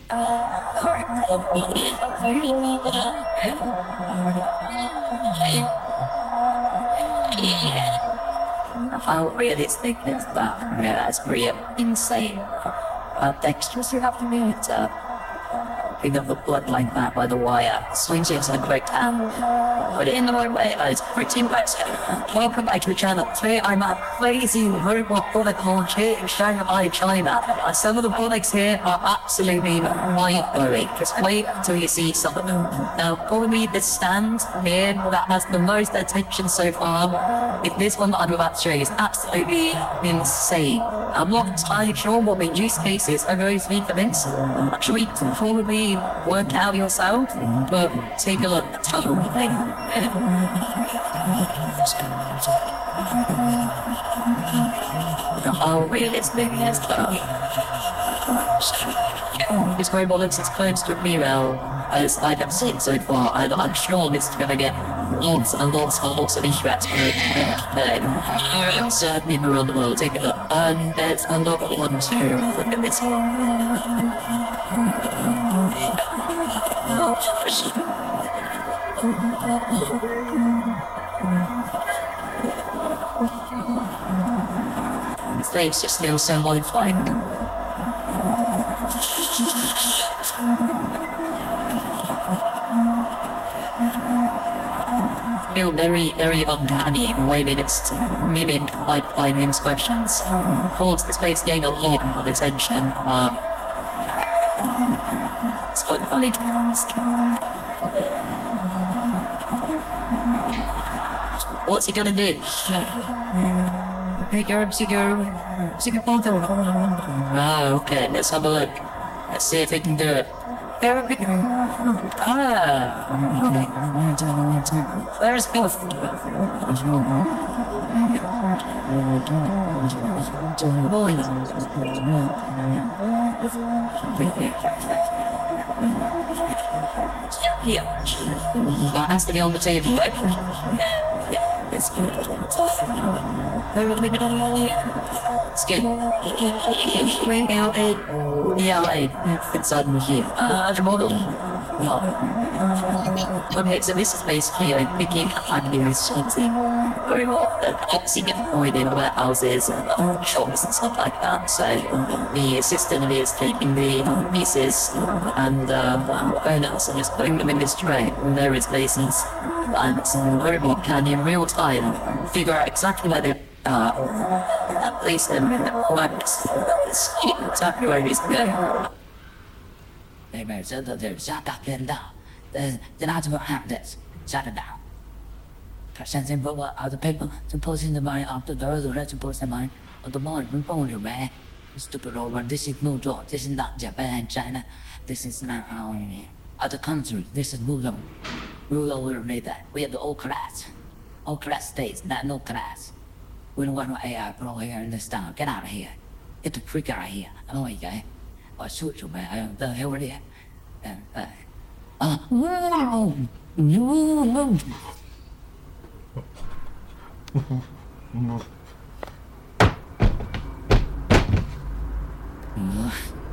How realistic is that? Yeah, that's pretty insane. Dexterous you have to be to pick up the blood like that by the wire. Swings it so quick and put it in the right way. It's pretty much. Welcome back to the channel. Today I'm at crazy robot product launch here in Shanghai, China. Some of the products here are absolutely mind-blowing. Just wait until you see some of them. Now, probably the stand here that has the most attention so far is this one that I'm about to show you. It's absolutely insane. I'm not entirely sure what the use cases are going to be for this. I'm sure you can probably work out yourself, but take a look. Oh, realistic as this robot looks as close to real as I have seen so far, and I'm sure this is going to get lots and lots of interest. Certainly around the world, take a look. And there's another one too. Look at this. His face just feels so modified. Feel very, very uncanny in the way that it's mimicked by name's questions. Of course, this place gained a lot of attention. It's quite funny to be honest. What's he gonna do? Take your photo. Oh, okay, let's have a look. Let's see if he can do it. There's both. Yeah. That has to be on the table. Yeah, it's good. It's good. It's on here. The model. Okay, so this is basically a picking and doing something very well. Obviously get annoyed in warehouses and shops and stuff like that. So the assistant is taking the pieces and donuts and just putting them in this tray in various places. And the robot can in real time figure out exactly where they are, place them in the works. It's exactly where he's going. 那边真的是下大片的，拿这个hand this shut it down. Sensing power out the paper to post in the mind after those who read to post the mind of the moment we phone you man. Stupid over, this is no job, this is not Japan and China, this is not other country, this is Mulo. Mulo will made that. We have the old class. Old class states, not no class. We don't want no AI pro here in this town. Get out of here. Get the freak out of here. Oh, you guys. Or shoot you, man. The hell with you. No.